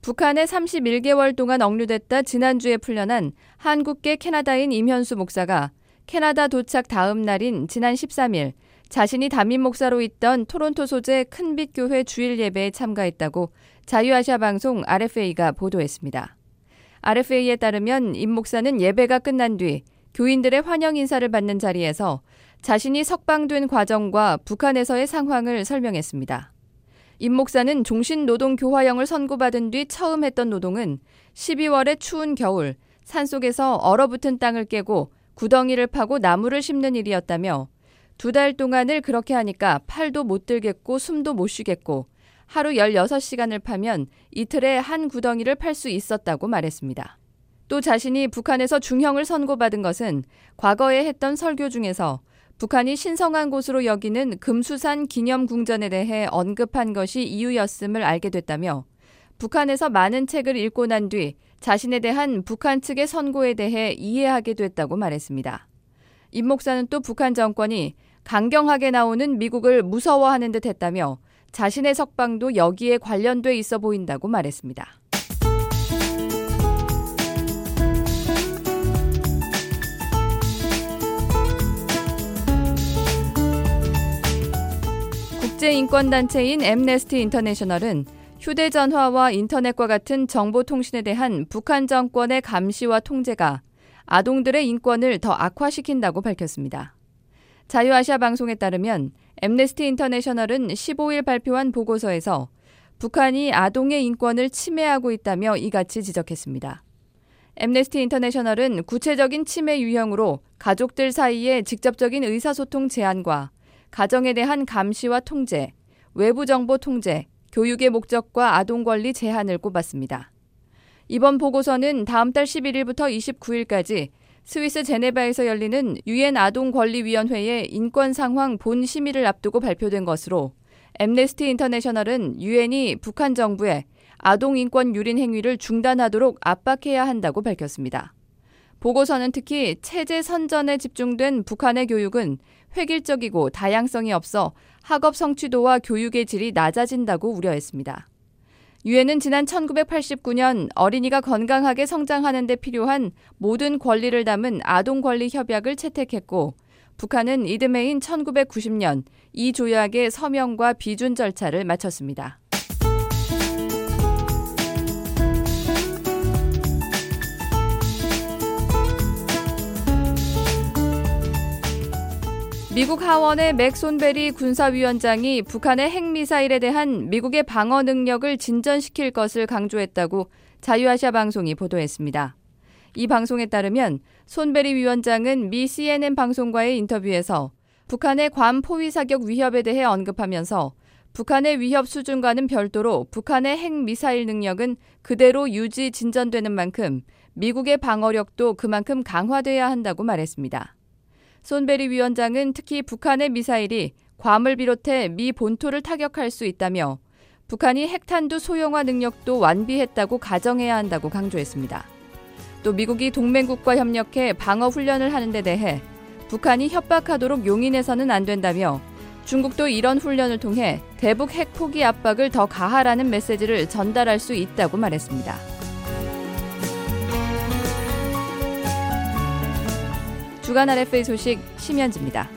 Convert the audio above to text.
북한에 31개월 동안 억류됐다 지난주에 풀려난 한국계 캐나다인 임현수 목사가 캐나다 도착 다음 날인 지난 13일 자신이 담임 목사로 있던 토론토 소재 큰빛교회 주일 예배에 참가했다고 자유아시아 방송 RFA가 보도했습니다. RFA에 따르면 임 목사는 예배가 끝난 뒤 교인들의 환영 인사를 받는 자리에서 자신이 석방된 과정과 북한에서의 상황을 설명했습니다. 임 목사는 종신노동교화형을 선고받은 뒤 처음 했던 노동은 12월의 추운 겨울 산속에서 얼어붙은 땅을 깨고 구덩이를 파고 나무를 심는 일이었다며 2달 동안을 그렇게 하니까 팔도 못 들겠고 숨도 못 쉬겠고 하루 16시간을 파면 이틀에 한 구덩이를 팔 수 있었다고 말했습니다. 또 자신이 북한에서 중형을 선고받은 것은 과거에 했던 설교 중에서 북한이 신성한 곳으로 여기는 금수산 기념궁전에 대해 언급한 것이 이유였음을 알게 됐다며 북한에서 많은 책을 읽고 난 뒤 자신에 대한 북한 측의 선고에 대해 이해하게 됐다고 말했습니다. 임 목사는 또 북한 정권이 강경하게 나오는 미국을 무서워하는 듯 했다며 자신의 석방도 여기에 관련돼 있어 보인다고 말했습니다. 국제인권단체인 앰네스티 인터내셔널은 휴대전화와 인터넷과 같은 정보통신에 대한 북한 정권의 감시와 통제가 아동들의 인권을 더 악화시킨다고 밝혔습니다. 자유아시아 방송에 따르면 앰네스티 인터내셔널은 15일 발표한 보고서에서 북한이 아동의 인권을 침해하고 있다며 이같이 지적했습니다. 앰네스티 인터내셔널은 구체적인 침해 유형으로 가족들 사이의 직접적인 의사소통 제한과 가정에 대한 감시와 통제, 외부 정보 통제, 교육의 목적과 아동 권리 제한을 꼽았습니다. 이번 보고서는 다음 달 11일부터 29일까지 스위스 제네바에서 열리는 유엔 아동권리위원회의 인권 상황 본 심의를 앞두고 발표된 것으로 앰네스티 인터내셔널은 유엔이 북한 정부에 아동 인권 유린 행위를 중단하도록 압박해야 한다고 밝혔습니다. 보고서는 특히 체제 선전에 집중된 북한의 교육은 획일적이고 다양성이 없어 학업 성취도와 교육의 질이 낮아진다고 우려했습니다. 유엔은 지난 1989년 어린이가 건강하게 성장하는 데 필요한 모든 권리를 담은 아동권리협약을 채택했고 북한은 이듬해인 1990년 이 조약의 서명과 비준 절차를 마쳤습니다. 미국 하원의 맥 손베리 군사위원장이 북한의 핵미사일에 대한 미국의 방어 능력을 진전시킬 것을 강조했다고 자유아시아 방송이 보도했습니다. 이 방송에 따르면 손베리 위원장은 미 CNN 방송과의 인터뷰에서 북한의 괌 포위 사격 위협에 대해 언급하면서 북한의 위협 수준과는 별도로 북한의 핵미사일 능력은 그대로 유지 진전되는 만큼 미국의 방어력도 그만큼 강화돼야 한다고 말했습니다. 손베리 위원장은 특히 북한의 미사일이 괌을 비롯해 미 본토를 타격할 수 있다며 북한이 핵탄두 소형화 능력도 완비했다고 가정해야 한다고 강조했습니다. 또 미국이 동맹국과 협력해 방어 훈련을 하는 데 대해 북한이 협박하도록 용인해서는 안 된다며 중국도 이런 훈련을 통해 대북 핵 포기 압박을 더 가하라는 메시지를 전달할 수 있다고 말했습니다. 주간 RFA 소식 심현지입니다.